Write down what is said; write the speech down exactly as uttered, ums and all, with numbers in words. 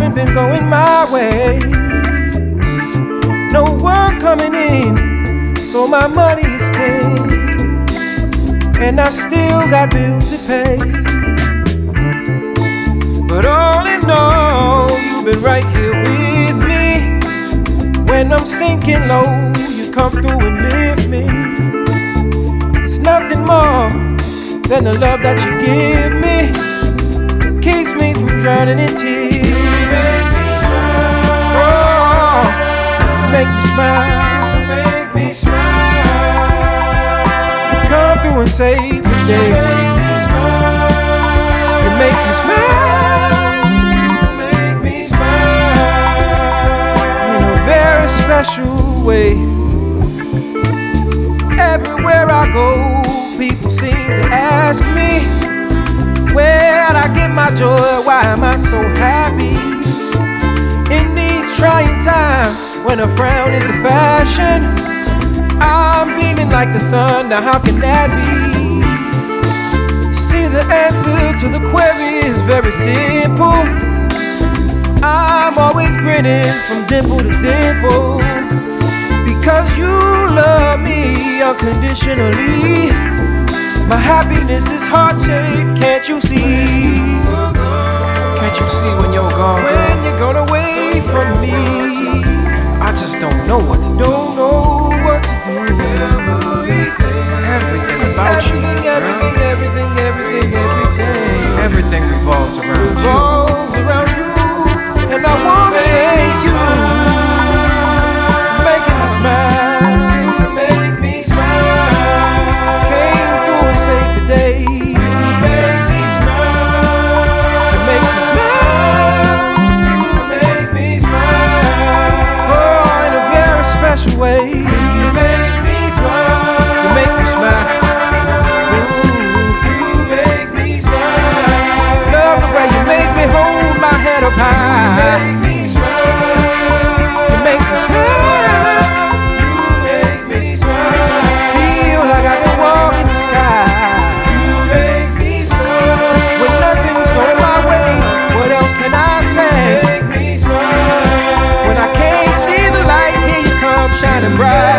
hasn't been going my way. No work coming in, so my money is thin, and I still got bills to pay. But all in all, you've been right here with me. When I'm sinking low, you come through and lift me. It's nothing more than the love that you give me. Keeps me from drowning in tears. You make me smile. Oh, you make me smile. You make me smile. You come through and save the day. You make me smile. You make me smile. You make me smile. In a very special way. Everywhere I go, people seem to ask me, where'd I get my joy? Why am I so happy? In these trying times, when a frown is the fashion, I'm beaming like the sun. Now how can that be? See, the answer to the query is very simple. I'm always grinning from dimple to dimple, because you love me unconditionally. My happiness is heart-shaped, can't you see? Can't you see when you're gone, girl? When you're gone away from me, I just don't know what to do. Don't know what to do. Everything about you, Everything, girl. everything, everything, everything, everything Everything revolves around you. revolves around you. And I wanna thank you for making me smile. You make me smile. Came through and saved the day. You make me smile. You make me smile. You make me smile. Oh, in a very special way. You make me smile. You make me smile. Ooh, you make me smile. Love the way you make me hold my head up high. You make me smile. You make me smile. You make me smile. Feel like I can walk in the sky. You make me smile. When nothing's going my way, what else can I say? You make me smile. When I can't see the light, here you come shining bright.